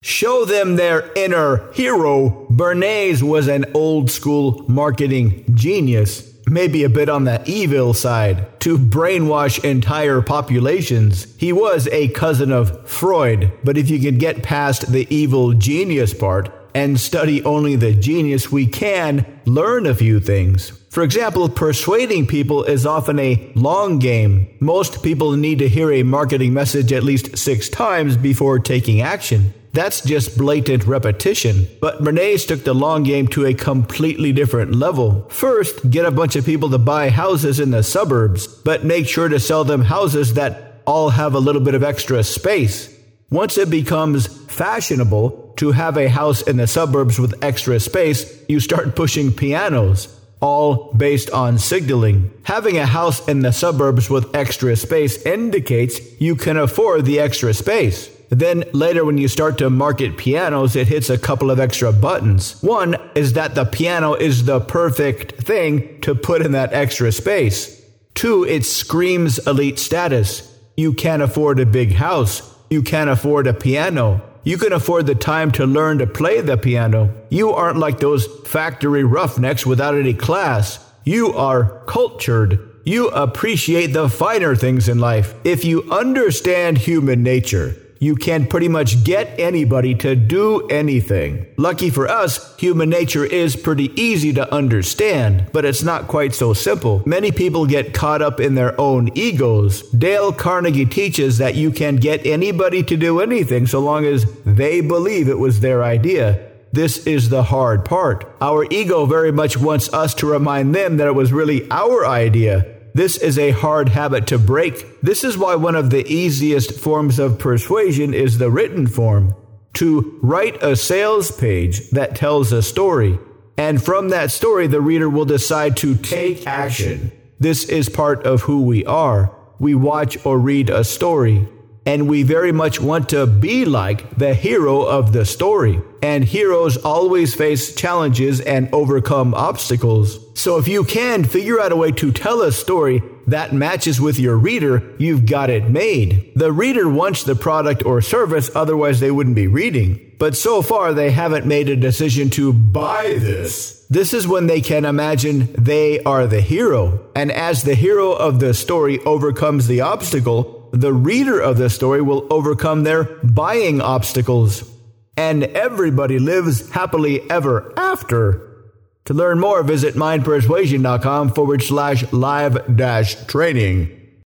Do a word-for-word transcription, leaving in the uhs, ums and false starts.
Show them their inner hero. Bernays was an old-school marketing genius, maybe a bit on the evil side, to brainwash entire populations. He was a cousin of Freud, but if you could get past the evil genius part and study only the genius, we can learn a few things. For example, persuading people is often a long game. Most people need to hear a marketing message at least six times before taking action. That's just blatant repetition. But Bernays took the long game to a completely different level. First, get a bunch of people to buy houses in the suburbs, but make sure to sell them houses that all have a little bit of extra space. Once it becomes fashionable to have a house in the suburbs with extra space, you start pushing pianos, all based on signaling. Having a house in the suburbs with extra space indicates you can afford the extra space. Then later when you start to market pianos, it hits a couple of extra buttons. One is that the piano is the perfect thing to put in that extra space. Two, it screams elite status. You can't afford a big house. You can't afford a piano. You can afford the time to learn to play the piano. You aren't like those factory roughnecks without any class. You are cultured. You appreciate the finer things in life. If you understand human nature, you can pretty much get anybody to do anything. Lucky for us, human nature is pretty easy to understand, but it's not quite so simple. Many people get caught up in their own egos. Dale Carnegie teaches that you can get anybody to do anything so long as they believe it was their idea. This is the hard part. Our ego very much wants us to remind them that it was really our idea. This is a hard habit to break. This is why one of the easiest forms of persuasion is the written form. To write a sales page that tells a story. And from that story, the reader will decide to take action. This is part of who we are. We watch or read a story, and we very much want to be like the hero of the story. And heroes always face challenges and overcome obstacles. So if you can figure out a way to tell a story that matches with your reader, you've got it made. The reader wants the product or service, otherwise they wouldn't be reading. But so far, they haven't made a decision to buy this. This is when they can imagine they are the hero. And as the hero of the story overcomes the obstacle, the reader of the story will overcome their buying obstacles. And everybody lives happily ever after. To learn more, visit mindpersuasion.com forward slash live dash training.